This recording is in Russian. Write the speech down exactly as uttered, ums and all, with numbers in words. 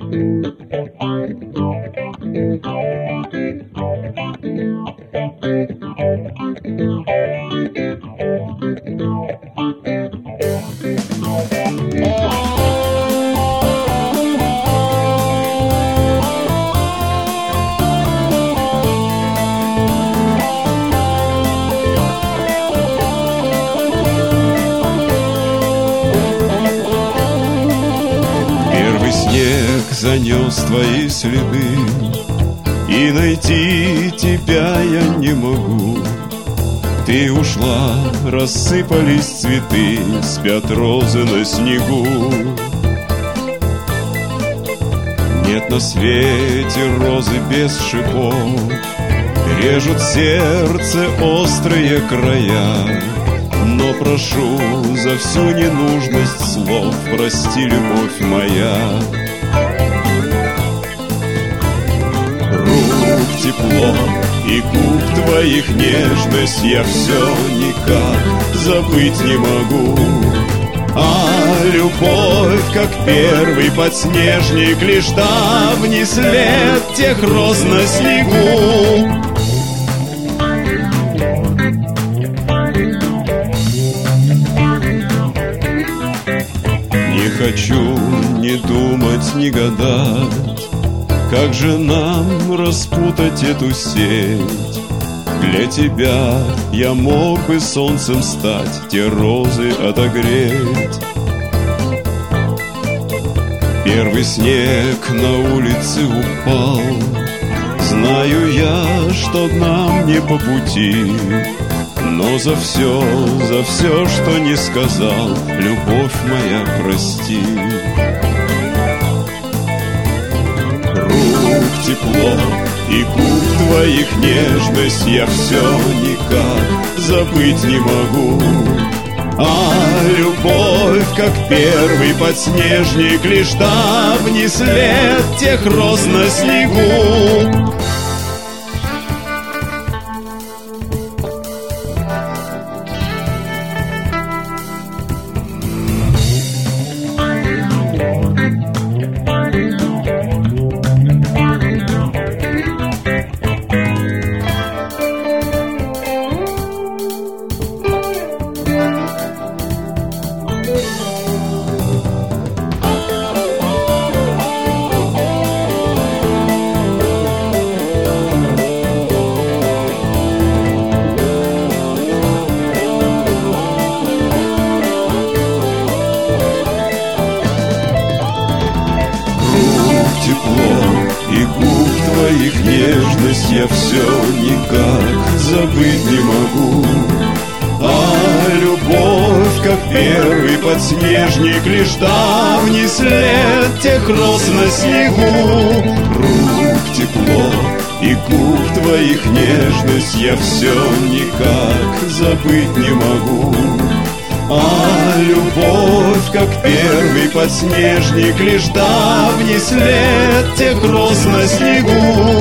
Занес твои следы, и найти тебя я не могу. Ты ушла, рассыпались цветы, спят розы на снегу. Нет на свете розы без шипов, режут сердце острые края. Но прошу за всю ненужность слов, прости, любовь моя. Тепло и губ твоих нежность я все никак забыть не могу. А любовь, как первый подснежник, лишь давний след тех роз на снегу. Не хочу ни думать, ни гадать, как же нам распутать эту сеть? Для тебя я мог бы солнцем стать, те розы отогреть. Первый снег на улице упал, знаю я, что нам не по пути. Но за все, за все, что не сказал, любовь моя, прости. Тепло и губ твоих нежность я все никак забыть не могу. А любовь, как первый подснежник, лишь давний след тех роз на снегу. И губ твоих нежность я все никак забыть не могу. А любовь, как первый подснежник, лишь давний след тех роз на снегу. Рук тепло и губ твоих нежность я все никак забыть не могу. А любовь, как первый подснежник, лишь давний след тех роз на снегу.